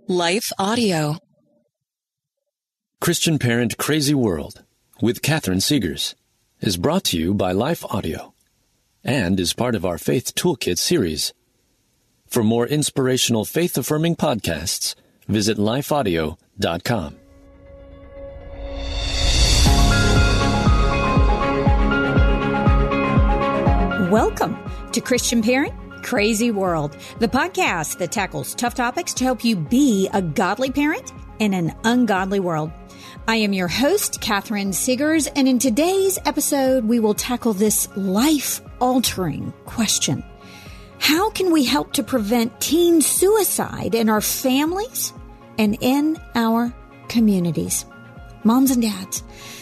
Life Audio. Christian Parent Crazy World with Catherine Segars is brought to you by Life Audio and is part of our Faith Toolkit series. For more inspirational faith-affirming podcasts, visit lifeaudio.com. Welcome to Christian Parent Crazy World, the podcast that tackles tough topics to help you be a godly parent in an ungodly world. I am your host, Catherine Segars, and in today's episode, we will tackle this life-altering question. How can we help to prevent teen suicide in our families and in our communities? Moms and dads,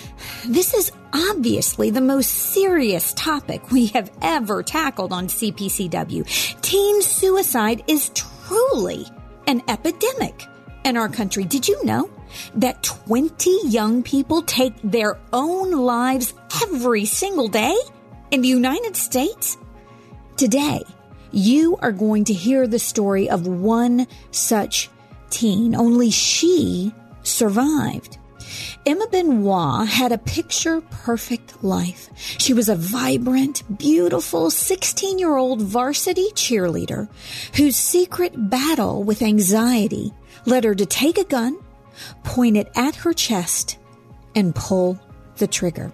this is obviously the most serious topic we have ever tackled on CPCW. Teen suicide is truly an epidemic in our country. Did you know that 20 young people take their own lives every single day in the United States? Today, you are going to hear the story of one such teen, only she survived. Emma Benoit had a picture-perfect life. She was a vibrant, beautiful 16-year-old varsity cheerleader whose secret battle with anxiety led her to take a gun, point it at her chest, and pull the trigger.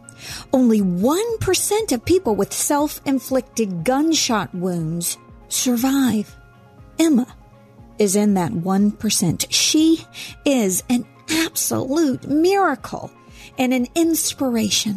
Only 1% of people with self-inflicted gunshot wounds survive. Emma is in that 1%. She is an absolute miracle and an inspiration.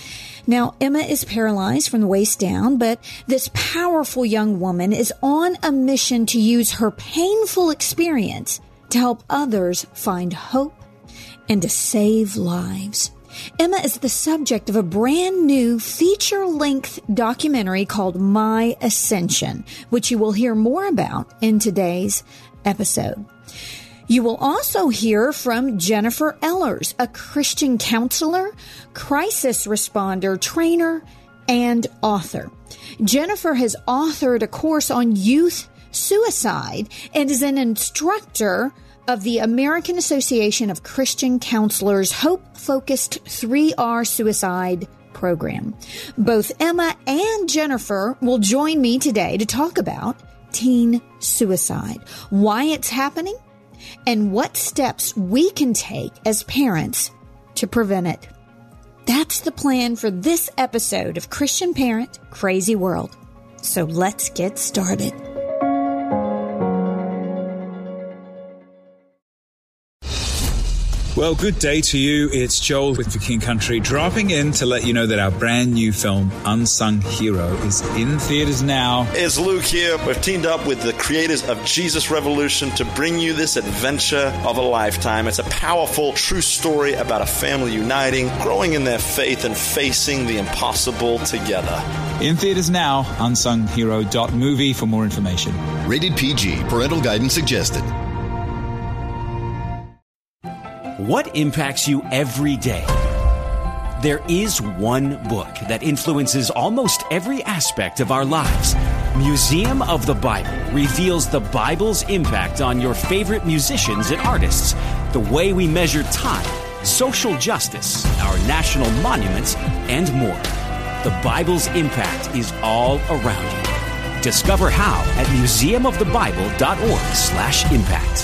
Now, Emma is paralyzed from the waist down, but this powerful young woman is on a mission to use her painful experience to help others find hope and to save lives. Emma is the subject of a brand new feature-length documentary called My Ascension, which you will hear more about in today's episode. You will also hear from Jennifer Ellers, a Christian counselor, crisis responder, trainer, and author. Jennifer has authored a course on youth suicide and is an instructor of the American Association of Christian Counselors Hope-Focused 3R Suicide Program. Both Emma and Jennifer will join me today to talk about teen suicide, why it's happening, and what steps we can take as parents to prevent it. That's the plan for this episode of Christian Parent Crazy World. So let's get started. Well, good day to you. It's Joel with The King Country, dropping in to let you know that our brand new film, Unsung Hero, is in theaters now. It's Luke here. We've teamed up with the creators of Jesus Revolution to bring you this adventure of a lifetime. It's a powerful, true story about a family uniting, growing in their faith, and facing the impossible together. In theaters now, unsunghero.movie for more information. Rated PG. Parental guidance suggested. What impacts you every day? There is one book that influences almost every aspect of our lives. Museum of the Bible reveals the Bible's impact on your favorite musicians and artists, the way we measure time, social justice, our national monuments, and more. The Bible's impact is all around you. Discover how at museumofthebible.org/impact.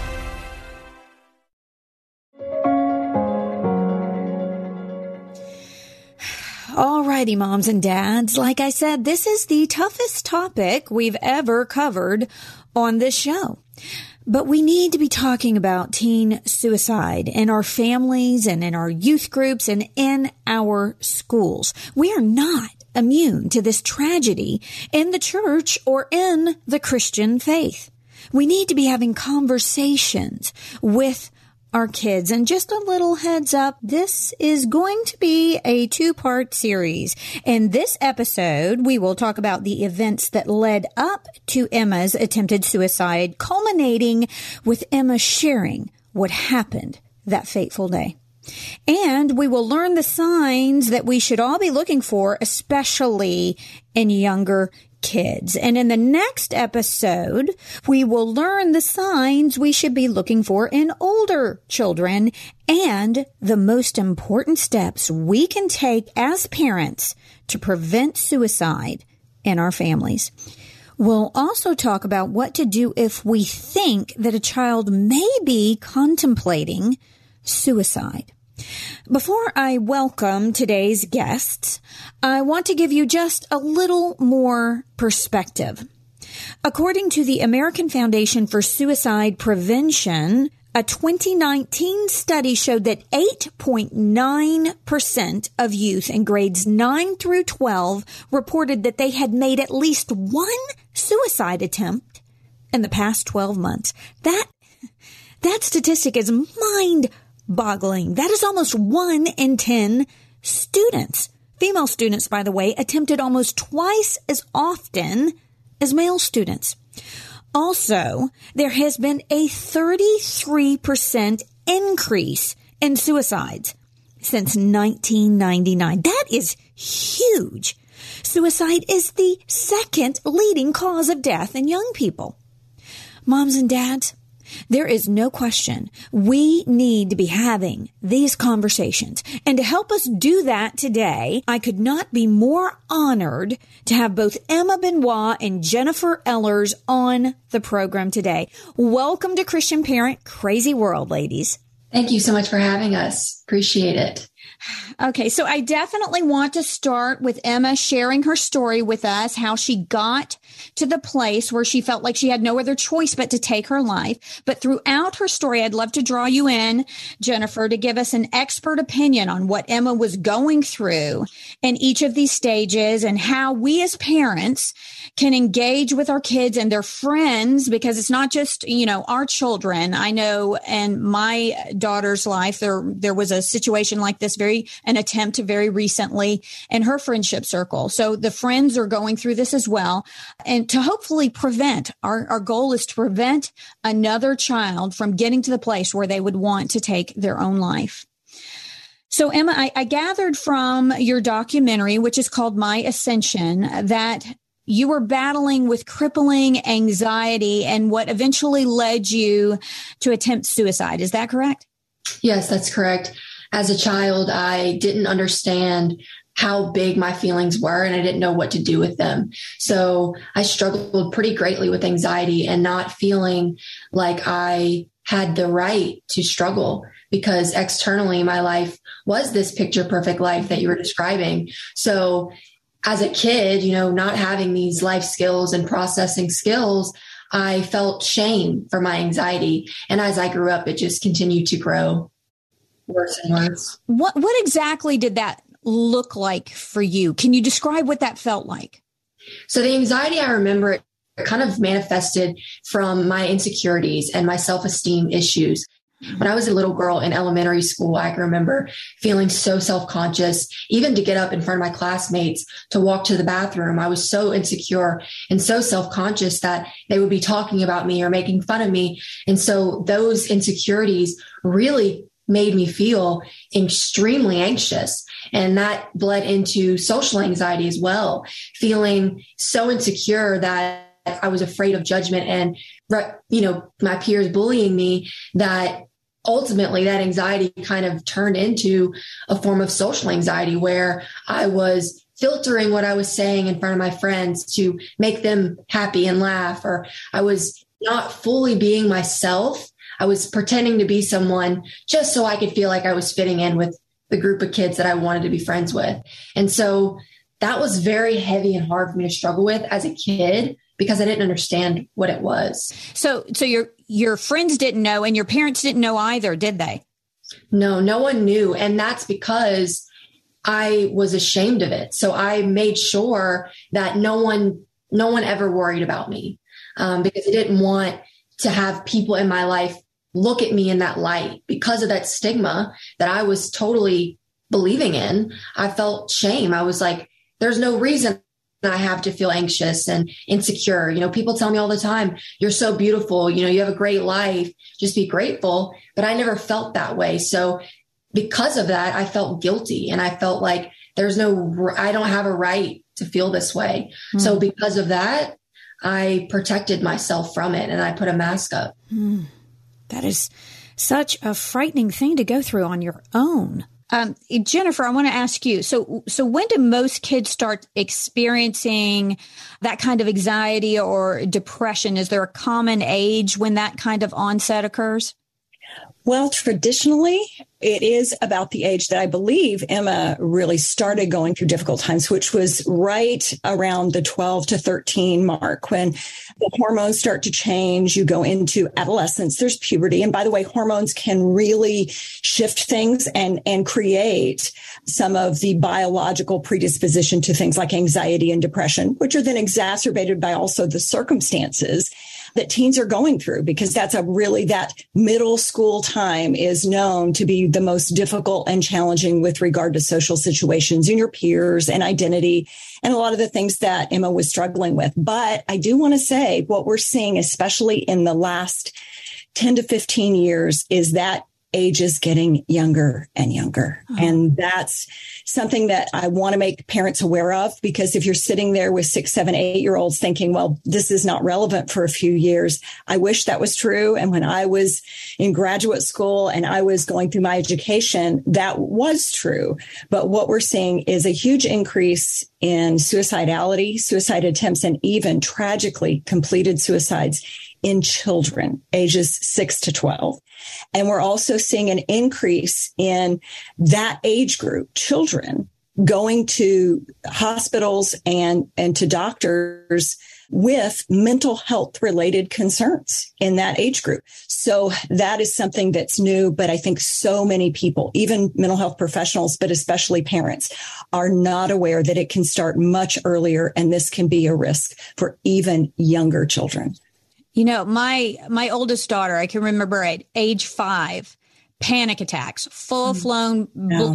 Alrighty, moms and dads. Like I said, this is the toughest topic we've ever covered on this show. But we need to be talking about teen suicide in our families and in our youth groups and in our schools. We are not immune to this tragedy in the church or in the Christian faith. We need to be having conversations with our kids. And just a little heads up, this is going to be a two-part series. In this episode, we will talk about the events that led up to Emma's attempted suicide, culminating with Emma sharing what happened that fateful day. And we will learn the signs that we should all be looking for, especially in younger kids. And in the next episode, we will learn the signs we should be looking for in older children and the most important steps we can take as parents to prevent suicide in our families. We'll also talk about what to do if we think that a child may be contemplating suicide. Before I welcome today's guests, I want to give you just a little more perspective. According to the American Foundation for Suicide Prevention, a 2019 study showed that 8.9% of youth in grades 9 through 12 reported that they had made at least one suicide attempt in the past 12 months. That statistic is mind-boggling. That is almost 1 in 10 students. Female students, by the way, attempted almost twice as often as male students. Also, there has been a 33% increase in suicides since 1999. That is huge. Suicide is the second leading cause of death in young people. Moms and dads, there is no question we need to be having these conversations. And to help us do that today, I could not be more honored to have both Emma Benoit and Jennifer Ellers on the program today. Welcome to Christian Parent Crazy World, ladies. Thank you so much for having us. Appreciate it. Okay, so I definitely want to start with Emma sharing her story with us, how she got to the place where she felt like she had no other choice but to take her life. But throughout her story, I'd love to draw you in, Jennifer, to give us an expert opinion on what Emma was going through in each of these stages and how we as parents can engage with our kids and their friends, because it's not just, our children. I know in my daughter's life, there was a situation like this, an attempt very recently in her friendship circle. So the friends are going through this as well. And to hopefully prevent, our goal is to prevent another child from getting to the place where they would want to take their own life. So Emma, I gathered from your documentary, which is called My Ascension, that you were battling with crippling anxiety and what eventually led you to attempt suicide. Is that correct? Yes, that's correct. As a child, I didn't understand how big my feelings were, and I didn't know what to do with them. So I struggled pretty greatly with anxiety and not feeling like I had the right to struggle, because externally my life was this picture perfect life that you were describing. So as a kid, not having these life skills and processing skills, I felt shame for my anxiety. And as I grew up, it just continued to grow worse and worse. What exactly did that look like for you? Can you describe what that felt like? So the anxiety, I remember it kind of manifested from my insecurities and my self-esteem issues. When I was a little girl in elementary school, I can remember feeling so self-conscious, even to get up in front of my classmates to walk to the bathroom. I was so insecure and so self-conscious that they would be talking about me or making fun of me. And so those insecurities really made me feel extremely anxious. And that bled into social anxiety as well, feeling so insecure that I was afraid of judgment and, my peers bullying me, that ultimately that anxiety kind of turned into a form of social anxiety where I was filtering what I was saying in front of my friends to make them happy and laugh, or I was not fully being myself. I was pretending to be someone just so I could feel like I was fitting in with the group of kids that I wanted to be friends with. And so that was very heavy and hard for me to struggle with as a kid, because I didn't understand what it was. So your friends didn't know, and your parents didn't know either, did they? No, no one knew. And that's because I was ashamed of it. So I made sure that no one ever worried about me, because I didn't want to have people in my life look at me in that light. Because of that stigma that I was totally believing in, I felt shame. I was like, there's no reason I have to feel anxious and insecure. People tell me all the time, you're so beautiful, you have a great life, just be grateful. But I never felt that way. So because of that, I felt guilty, and I felt like I don't have a right to feel this way. Mm. So because of that, I protected myself from it, and I put a mask up. Mm. That is such a frightening thing to go through on your own. Jennifer, I want to ask you, so when do most kids start experiencing that kind of anxiety or depression? Is there a common age when that kind of onset occurs? Well, traditionally, it is about the age that I believe Emma really started going through difficult times, which was right around the 12 to 13 mark, when the hormones start to change. You go into adolescence, there's puberty. And by the way, hormones can really shift things and create some of the biological predisposition to things like anxiety and depression, which are then exacerbated by also the circumstances that teens are going through, because that middle school time is known to be the most difficult and challenging with regard to social situations and your peers and identity and a lot of the things that Emma was struggling with. But I do want to say what we're seeing, especially in the last 10 to 15 years, is that age is getting younger and younger. Oh. And that's something that I want to make parents aware of, because if you're sitting there with 6, 7, 8-year-olds thinking, well, this is not relevant for a few years, I wish that was true. And when I was in graduate school and I was going through my education, that was true. But what we're seeing is a huge increase in suicidality, suicide attempts, and even tragically completed suicides in children ages 6 to 12. And we're also seeing an increase in that age group, children, going to hospitals and to doctors with mental health related concerns in that age group. So that is something that's new, but I think so many people, even mental health professionals, but especially parents, are not aware that it can start much earlier, and this can be a risk for even younger children. You know, my oldest daughter, I can remember at age 5, panic attacks, blown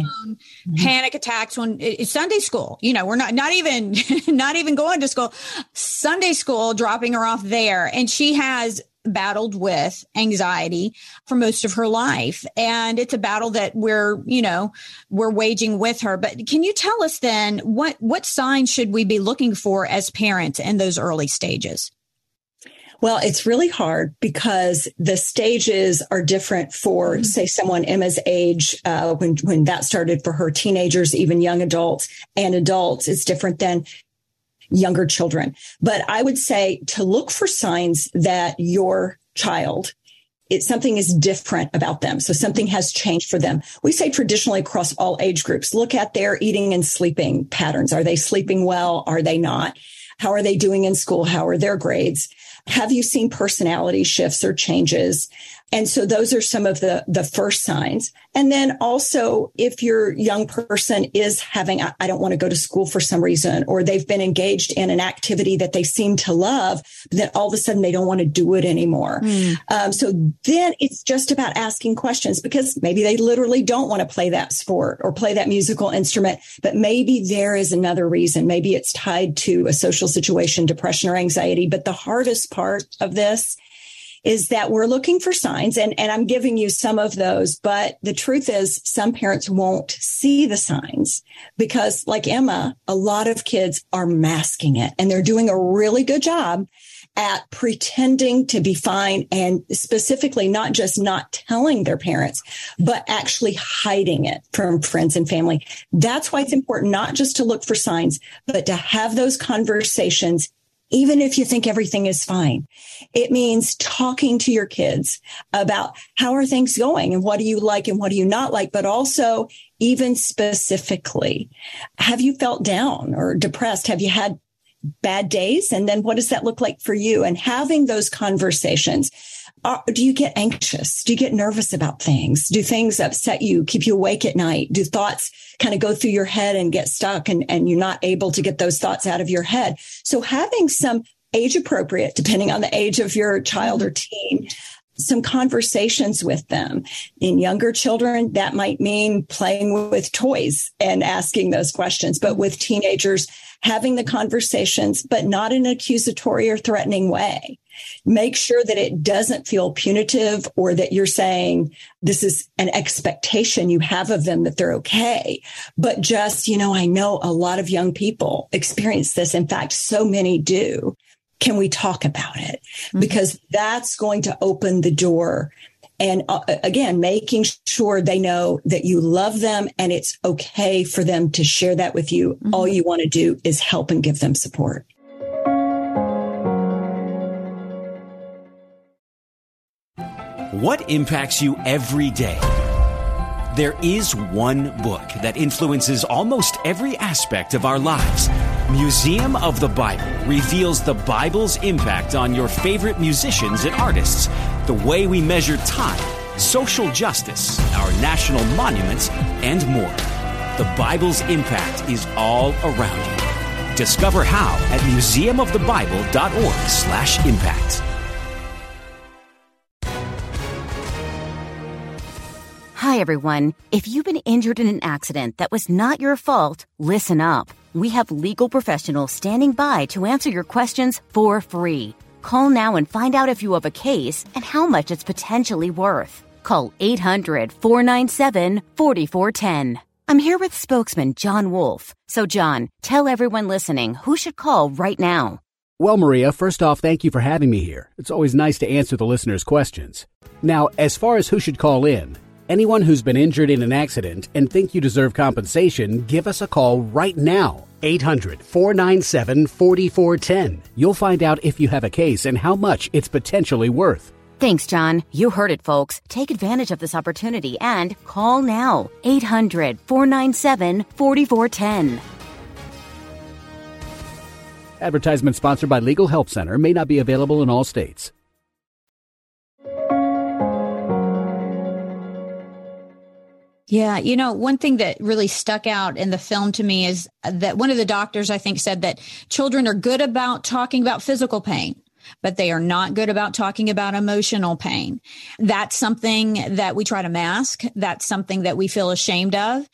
panic attacks when it's Sunday school. You know, we're not even going to school, Sunday school, dropping her off there. And she has battled with anxiety for most of her life. And it's a battle that we're waging with her. But can you tell us then what signs should we be looking for as parents in those early stages? Well, it's really hard because the stages are different for, say, someone Emma's age, when that started for her, teenagers, even young adults and adults. It's different than younger children. But I would say to look for signs that your child, something is different about them. So something has changed for them. We say traditionally across all age groups, look at their eating and sleeping patterns. Are they sleeping well? Are they not? How are they doing in school? How are their grades? Have you seen personality shifts or changes? And so those are some of the first signs. And then also, if your young person is having, I don't want to go to school for some reason, or they've been engaged in an activity that they seem to love, but then all of a sudden they don't want to do it anymore. So then it's just about asking questions, because maybe they literally don't want to play that sport or play that musical instrument, but maybe there is another reason. Maybe it's tied to a social situation, depression, or anxiety. But the hardest part of this is that we're looking for signs, and I'm giving you some of those, but the truth is some parents won't see the signs because, like Emma, a lot of kids are masking it, and they're doing a really good job at pretending to be fine, and specifically not just not telling their parents, but actually hiding it from friends and family. That's why it's important not just to look for signs, but to have those conversations. Even if you think everything is fine, it means talking to your kids about how are things going and what do you like and what do you not like, but also even specifically, have you felt down or depressed? Have you had bad days? And then what does that look like for you? And having those conversations. Do you get anxious? Do you get nervous about things? Do things upset you, keep you awake at night? Do thoughts kind of go through your head and get stuck and you're not able to get those thoughts out of your head? So having some age appropriate, depending on the age of your child or teen, some conversations with them. In younger children, that might mean playing with toys and asking those questions. But with teenagers, having the conversations, but not in an accusatory or threatening way. Make sure that it doesn't feel punitive or that you're saying this is an expectation you have of them that they're okay. But just, I know a lot of young people experience this. In fact, so many do. Can we talk about it? Mm-hmm. Because that's going to open the door. And again, making sure they know that you love them and it's okay for them to share that with you. Mm-hmm. All you want to do is help and give them support. What impacts you every day? There is one book that influences almost every aspect of our lives. Museum of the Bible reveals the Bible's impact on your favorite musicians and artists, the way we measure time, social justice, our national monuments, and more. The Bible's impact is all around you. Discover how at museumofthebible.org/impact. Hi, everyone. If you've been injured in an accident that was not your fault, listen up. We have legal professionals standing by to answer your questions for free. Call now and find out if you have a case and how much it's potentially worth. Call 800-497-4410. I'm here with spokesman John Wolf. So, John, tell everyone listening who should call right now. Well, Maria, first off, thank you for having me here. It's always nice to answer the listeners' questions. Now, as far as who should call in, anyone who's been injured in an accident and think you deserve compensation, give us a call right now. 800-497-4410. You'll find out if you have a case and how much it's potentially worth. Thanks, John. You heard it, folks. Take advantage of this opportunity and call now. 800-497-4410. Advertisement sponsored by Legal Help Center. May not be available in all states. Yeah. One thing that really stuck out in the film to me is that one of the doctors, I think, said that children are good about talking about physical pain, but they are not good about talking about emotional pain. That's something that we try to mask. That's something that we feel ashamed of.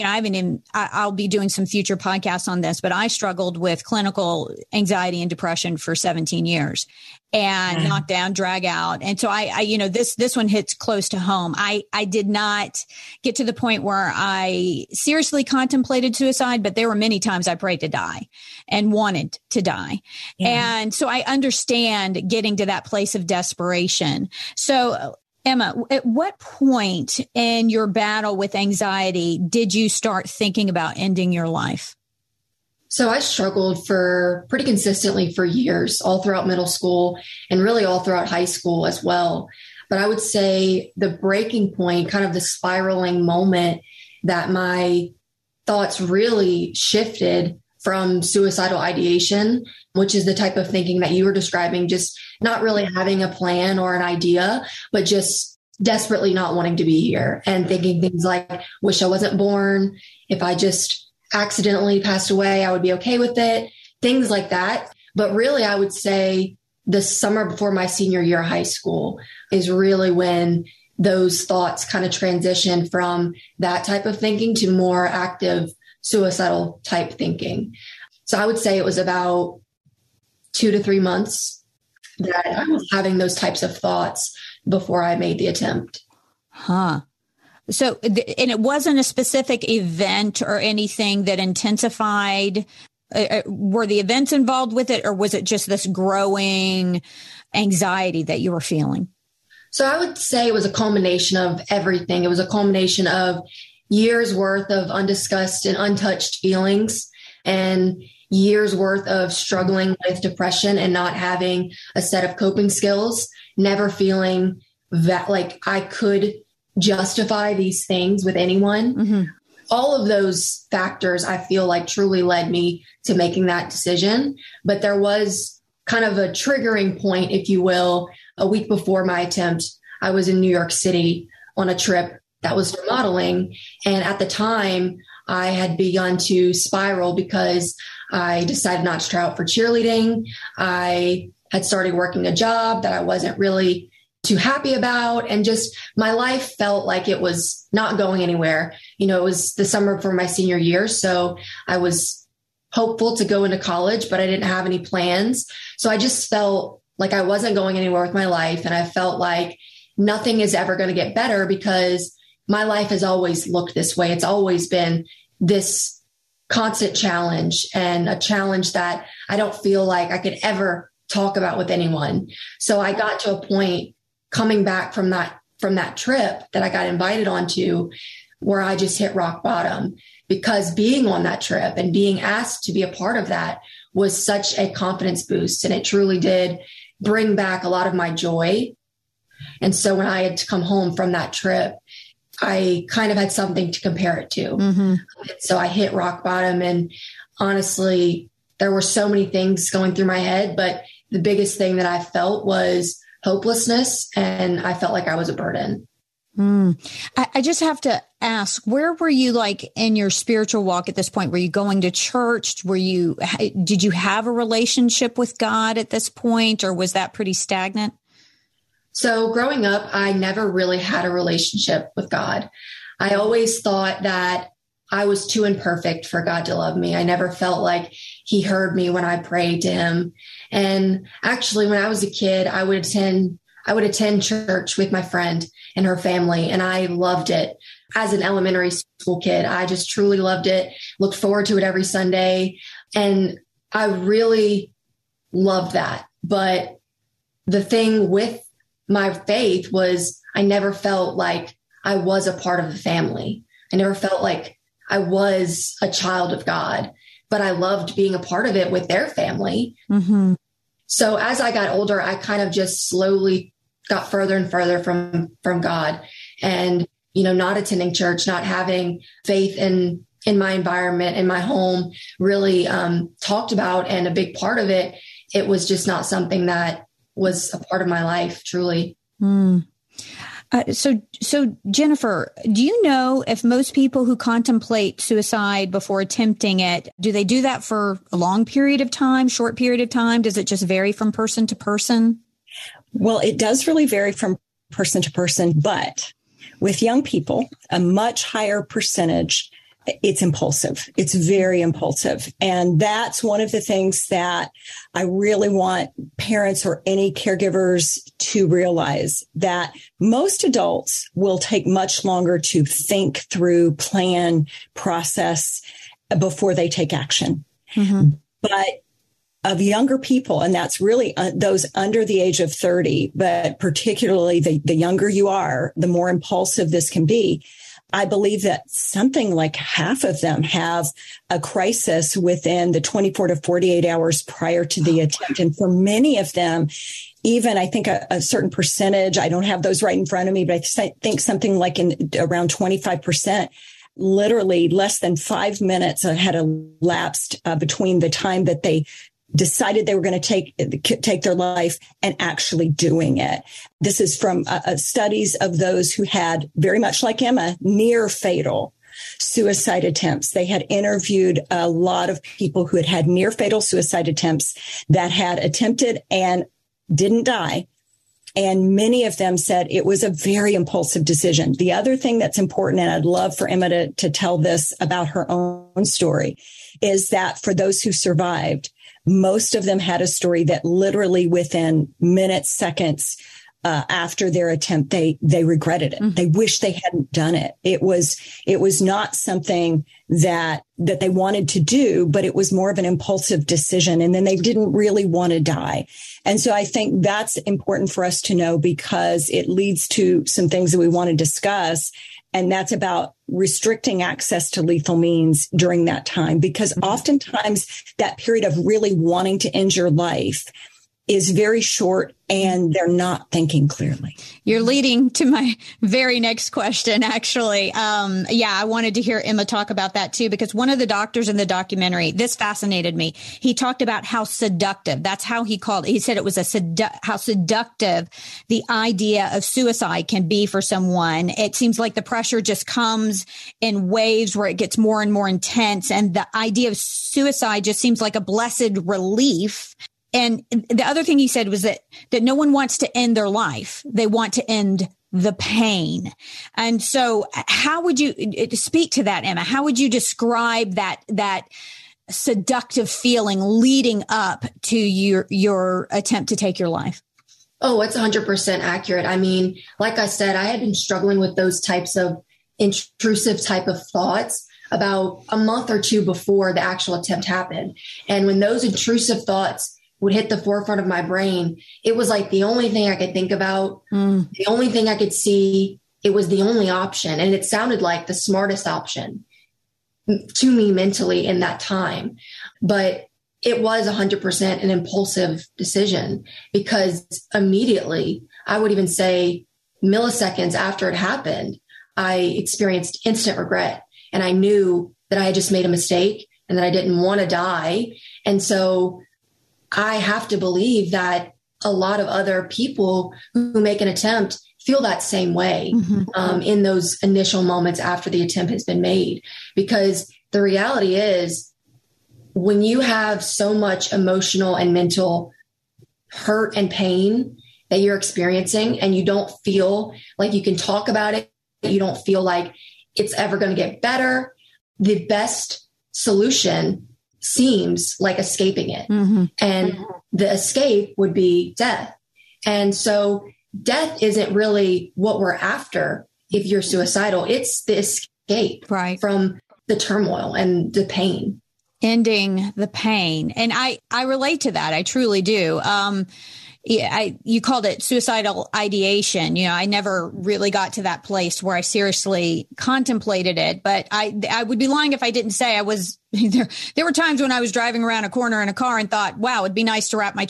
I'll be doing some future podcasts on this, but I struggled with clinical anxiety and depression for 17 years. And knock down, drag out. And so this one hits close to home. I did not get to the point where I seriously contemplated suicide, but there were many times I prayed to die and wanted to die. Yeah. And so I understand getting to that place of desperation. So Emma, at what point in your battle with anxiety did you start thinking about ending your life? So I struggled for pretty consistently for years, all throughout middle school and really all throughout high school as well. But I would say the breaking point, kind of the spiraling moment that my thoughts really shifted from suicidal ideation, which is the type of thinking that you were describing, just not really having a plan or an idea, but just desperately not wanting to be here and thinking things like, wish I wasn't born. If I just accidentally passed away, I would be okay with it, things like that. But really, I would say the summer before my senior year of high school is really when those thoughts kind of transition from that type of thinking to more active suicidal type thinking. So I would say it was about 2 to 3 months that I was having those types of thoughts before I made the attempt. Huh. So, and it wasn't a specific event or anything that intensified. Were the events involved with it, or was it just this growing anxiety that you were feeling? So I would say it was a culmination of everything. It was a culmination of years worth of undiscussed and untouched feelings and years worth of struggling with depression and not having a set of coping skills, never feeling that like I could justify these things with anyone. Mm-hmm. All of those factors, I feel like, truly led me to making that decision. But there was kind of a triggering point, if you will. A week before my attempt, I was in New York City on a trip that was for modeling. And at the time, I had begun to spiral because I decided not to try out for cheerleading. I had started working a job that I wasn't really too happy about. And just my life felt like it was not going anywhere. It was the summer before my senior year. So I was hopeful to go into college, but I didn't have any plans. So I just felt like I wasn't going anywhere with my life. And I felt like nothing is ever going to get better because my life has always looked this way. It's always been this constant challenge, and a challenge that I don't feel like I could ever talk about with anyone. So I got to a point coming back from that trip that I got invited onto where I just hit rock bottom, because being on that trip and being asked to be a part of that was such a confidence boost. And it truly did bring back a lot of my joy. And so when I had to come home from that trip, I kind of had something to compare it to. Mm-hmm. So I hit rock bottom, and honestly, there were so many things going through my head, but the biggest thing that I felt was hopelessness, and I felt like I was a burden. I just have to ask, where were you like in your spiritual walk at this point? Were you going to church? Did you have a relationship with God at this point, or was that pretty stagnant? So growing up, I never really had a relationship with God. I always thought that I was too imperfect for God to love me. I never felt like he heard me when I prayed to him. And actually, when I was a kid, I would attend church with my friend and her family, and I loved it. As an elementary school kid, I just truly loved it, looked forward to it every Sunday. And I really loved that. But the thing with my faith was I never felt like I was a part of the family. I never felt like I was a child of God, but I loved being a part of it with their family. Mm-hmm. So as I got older, I kind of just slowly got further and further from God, and, not attending church, not having faith in my environment, in my home, really talked about. And a big part of it was just not something that was a part of my life, truly. So Jennifer, do you know if most people who contemplate suicide before attempting it, do they do that for a long period of time, short period of time? Does it just vary from person to person? Well, it does really vary from person to person, but with young people, a much higher percentage, it's impulsive. It's very impulsive. And that's one of the things that I really want parents or any caregivers to realize, that most adults will take much longer to think through, plan, process before they take action. Mm-hmm. But of younger people, and that's really those under the age of 30, but particularly the younger you are, the more impulsive this can be. I believe that something like half of them have a crisis within the 24 to 48 hours prior to the attempt. And for many of them, even I think a certain percentage, I don't have those right in front of me, but I think something like around 25%, literally less than 5 minutes had elapsed between the time that they decided they were going to take their life and actually doing it. This is from studies of those who had, very much like Emma, near fatal suicide attempts. They had interviewed a lot of people who had had near fatal suicide attempts that had attempted and didn't die. And many of them said it was a very impulsive decision. The other thing that's important, and I'd love for Emma to tell this about her own story, is that for those who survived, most of them had a story that literally within minutes, seconds after their attempt, they regretted it. Mm-hmm. They wish they hadn't done it. It was not something that they wanted to do, but it was more of an impulsive decision. And then they didn't really want to die. And so I think that's important for us to know, because it leads to some things that we want to discuss. And that's about restricting access to lethal means during that time, because oftentimes that period of really wanting to end your life is very short and they're not thinking clearly. You're leading to my very next question, actually. I wanted to hear Emma talk about that too, because one of the doctors in the documentary, this fascinated me. He talked about how seductive, that's how he called it. He said it was how seductive the idea of suicide can be for someone. It seems like the pressure just comes in waves where it gets more and more intense. And the idea of suicide just seems like a blessed relief. And the other thing he said was that no one wants to end their life. They want to end the pain. And so how would you speak to that, Emma? How would you describe that seductive feeling leading up to your attempt to take your life? Oh, it's 100% accurate. I mean, like I said, I had been struggling with those types of intrusive type of thoughts about a month or two before the actual attempt happened. And when those intrusive thoughts would hit the forefront of my brain, it was like the only thing I could think about, the only thing I could see. It was the only option. And it sounded like the smartest option to me mentally in that time. But it was 100% an impulsive decision, because immediately, I would even say milliseconds after it happened, I experienced instant regret. And I knew that I had just made a mistake and that I didn't want to die. And so I have to believe that a lot of other people who make an attempt feel that same way in those initial moments after the attempt has been made. Because the reality is, when you have so much emotional and mental hurt and pain that you're experiencing, and you don't feel like you can talk about it, you don't feel like it's ever going to get better, the best solution seems like escaping it. And the escape would be death. And so death isn't really what we're after if you're suicidal. It's the escape from the turmoil and the pain. Ending the pain. And I relate to that. I truly do. You called it suicidal ideation. You know, I never really got to that place where I seriously contemplated it, but I would be lying if I didn't say I was there. There were times when I was driving around a corner in a car and thought, wow, it'd be nice to wrap my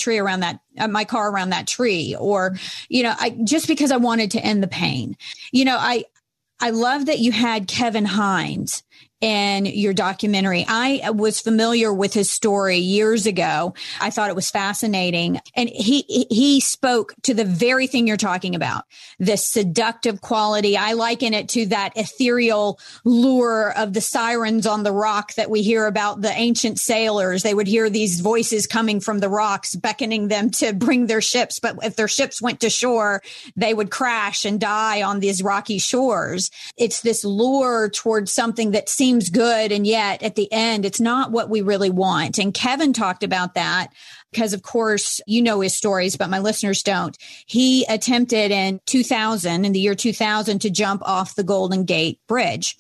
car around that tree. Or, you know, just because I wanted to end the pain. You know, I love that you had Kevin Hines in your documentary. I was familiar with his story years ago. I thought it was fascinating. And he spoke to the very thing you're talking about, the seductive quality. I liken it to that ethereal lure of the sirens on the rock that we hear about the ancient sailors. They would hear these voices coming from the rocks, beckoning them to bring their ships. But if their ships went to shore, they would crash and die on these rocky shores. It's this lure towards something that seems good, and yet at the end, it's not what we really want. And Kevin talked about that because, of course, you know his stories, but my listeners don't. He attempted in the year 2000, to jump off the Golden Gate Bridge.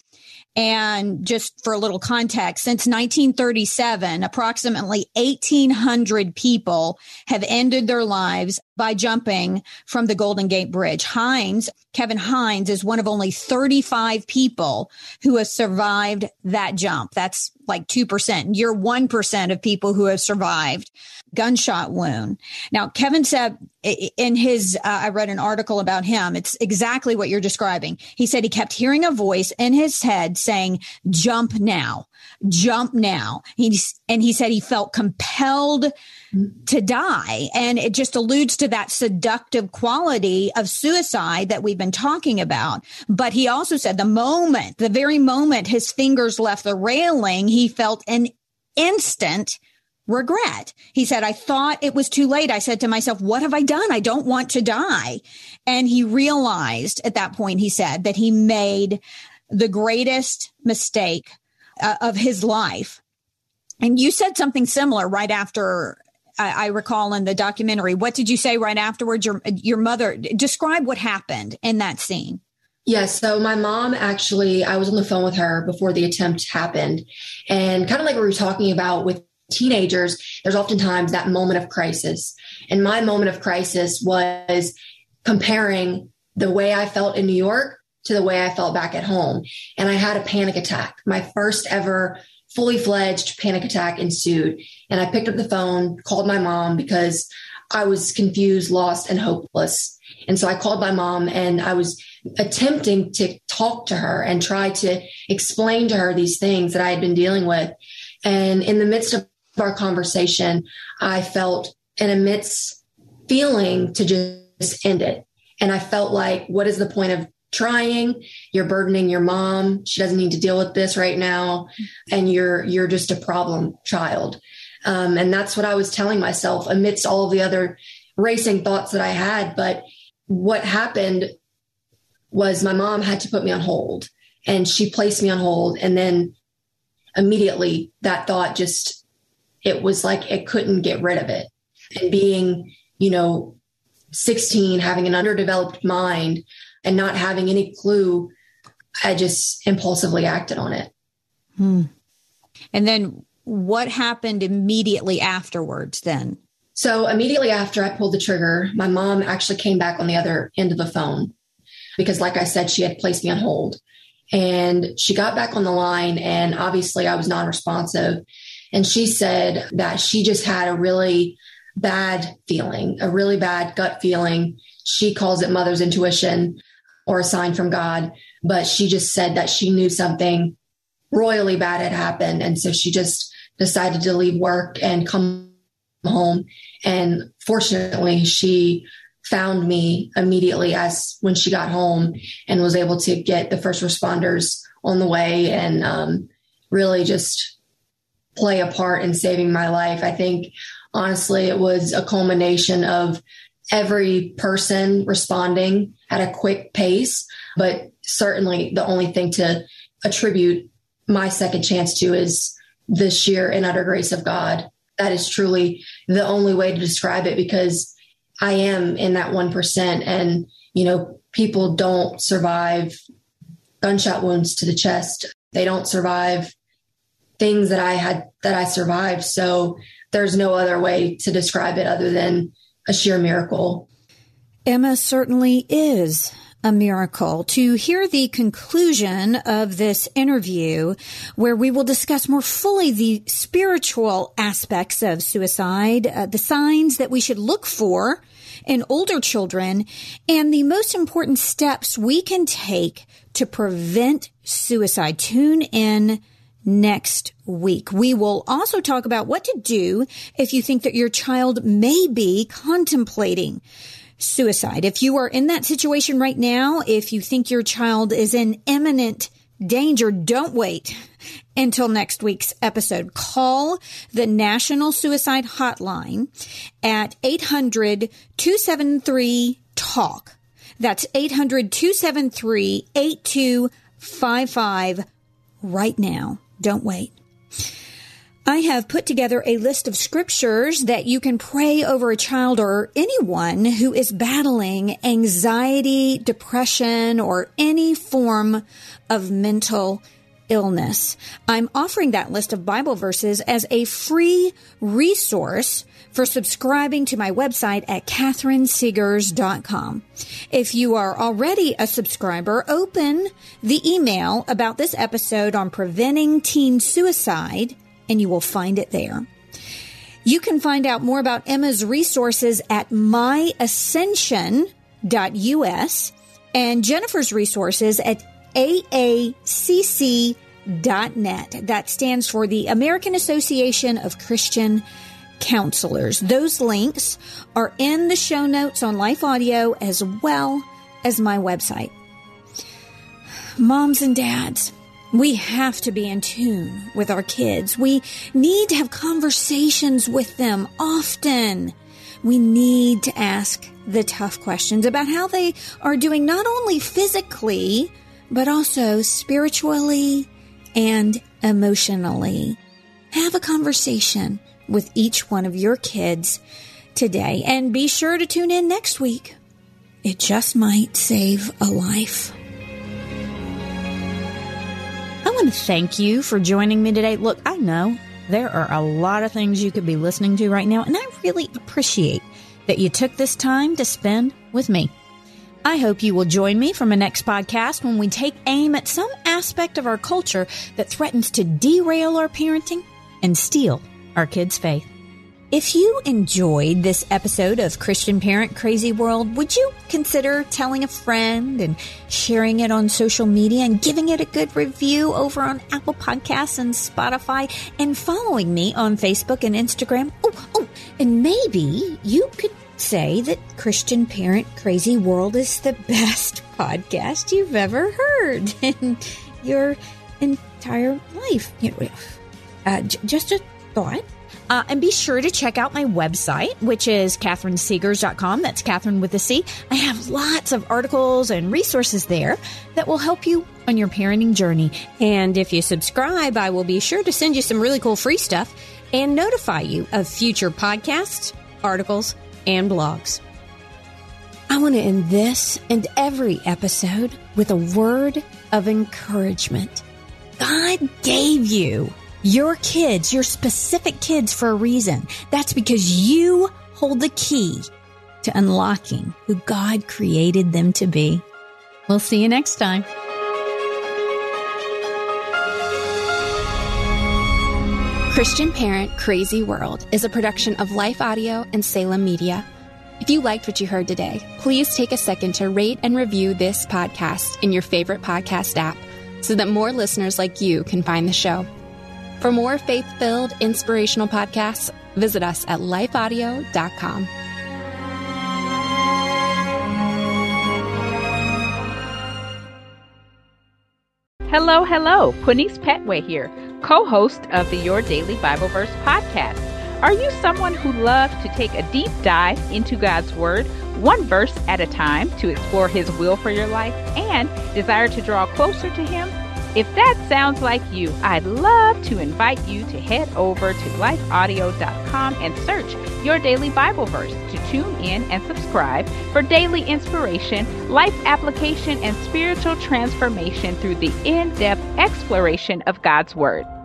And just for a little context, since 1937, approximately 1,800 people have ended their lives by jumping from the Golden Gate Bridge. Kevin Hines, is one of only 35 people who have survived that jump. That's like 2%. You're 1% of people who have survived gunshot wound. Now, Kevin said in his, I read an article about him. It's exactly what you're describing. He said he kept hearing a voice in his head saying, jump now, jump now. And he said he felt compelled to die. And it just alludes to that seductive quality of suicide that we've been talking about. But he also said the very moment his fingers left the railing, he felt an instant regret. He said, I thought it was too late. I said to myself, what have I done? I don't want to die. And he realized at that point, he said, that he made the greatest mistake of his life. And you said something similar right after, I recall in the documentary. What did you say right afterwards? Your mother, describe what happened in that scene. Yes. So my mom, actually, I was on the phone with her before the attempt happened. And kind of like we were talking about with teenagers, there's oftentimes that moment of crisis. And my moment of crisis was comparing the way I felt in New York to the way I felt back at home. And I had a panic attack. My first ever fully fledged panic attack ensued. And I picked up the phone, called my mom, because I was confused, lost, and hopeless. And so I called my mom, and I was attempting to talk to her and try to explain to her these things that I had been dealing with. And in the midst of our conversation, I felt an immense feeling to just end it. And I felt like, what is the point of trying? You're burdening your mom. She doesn't need to deal with this right now. And you're just a problem child. And that's what I was telling myself amidst all of the other racing thoughts that I had. But what happened was my mom had to put me on hold, and she placed me on hold. And then immediately that thought just, it was like it couldn't get rid of it. And being, 16, having an underdeveloped mind and not having any clue, I just impulsively acted on it. And then what happened immediately afterwards then? So immediately after I pulled the trigger, my mom actually came back on the other end of the phone because, like I said, she had placed me on hold. And she got back on the line, and obviously I was non-responsive. And she said that she just had a really bad feeling, a really bad gut feeling. She calls it mother's intuition or a sign from God. But she just said that she knew something royally bad had happened. And so she just decided to leave work and come home. And fortunately, she found me immediately when she got home and was able to get the first responders on the way and really just play a part in saving my life. I think, honestly, it was a culmination of every person responding at a quick pace, but certainly the only thing to attribute my second chance to is the sheer and utter grace of God. That is truly the only way to describe it, because I am in that 1%. And, people don't survive gunshot wounds to the chest. They don't survive things that I survived. So there's no other way to describe it other than a sheer miracle. Emma certainly is a miracle. To hear the conclusion of this interview, where we will discuss more fully the spiritual aspects of suicide, the signs that we should look for in older children, and the most important steps we can take to prevent suicide. Tune in next week. We will also talk about what to do if you think that your child may be contemplating suicide. If you are in that situation right now, if you think your child is in imminent danger, don't wait until next week's episode. Call the National Suicide Hotline at 800-273-TALK. That's 800-273-8255 right now. Don't wait. I have put together a list of scriptures that you can pray over a child or anyone who is battling anxiety, depression, or any form of mental illness. I'm offering that list of Bible verses as a free resource for subscribing to my website at CatherineSeegers.com. If you are already a subscriber, open the email about this episode on preventing teen suicide, and you will find it there. You can find out more about Emma's resources at myascension.us and Jennifer's resources at AACC.net. That stands for the American Association of Christian Counselors. Those links are in the show notes on Life Audio as well as my website. Moms and dads, we have to be in tune with our kids. We need to have conversations with them often. We need to ask the tough questions about how they are doing, not only physically, but also spiritually and emotionally. Have a conversation with each one of your kids today, and be sure to tune in next week. It just might save a life. I want to thank you for joining me today. Look, I know there are a lot of things you could be listening to right now, and I really appreciate that you took this time to spend with me. I hope you will join me for my next podcast when we take aim at some aspect of our culture that threatens to derail our parenting and steal our kids' faith. If you enjoyed this episode of Christian Parent Crazy World, would you consider telling a friend and sharing it on social media and giving it a good review over on Apple Podcasts and Spotify, and following me on Facebook and Instagram? And maybe you could say that Christian Parent Crazy World is the best podcast you've ever heard in your entire life. Just a thought. And be sure to check out my website, which is CatherineSegars.com. That's Catherine with a C. I have lots of articles and resources there that will help you on your parenting journey. And if you subscribe, I will be sure to send you some really cool free stuff and notify you of future podcasts, articles, and blogs. I want to end this and every episode with a word of encouragement. God gave you your kids, your specific kids, for a reason. That's because you hold the key to unlocking who God created them to be. We'll see you next time. Christian Parent Crazy World is a production of Life Audio and Salem Media. If you liked what you heard today, please take a second to rate and review this podcast in your favorite podcast app so that more listeners like you can find the show. For more faith-filled, inspirational podcasts, visit us at lifeaudio.com. Hello. Quinice Petway here, co-host of the Your Daily Bible Verse podcast. Are you someone who loves to take a deep dive into God's Word, one verse at a time, to explore His will for your life and desire to draw closer to Him? If that sounds like you, I'd love to invite you to head over to lifeaudio.com and search Your Daily Bible Verse to tune in and subscribe for daily inspiration, life application, and spiritual transformation through the in-depth exploration of God's Word.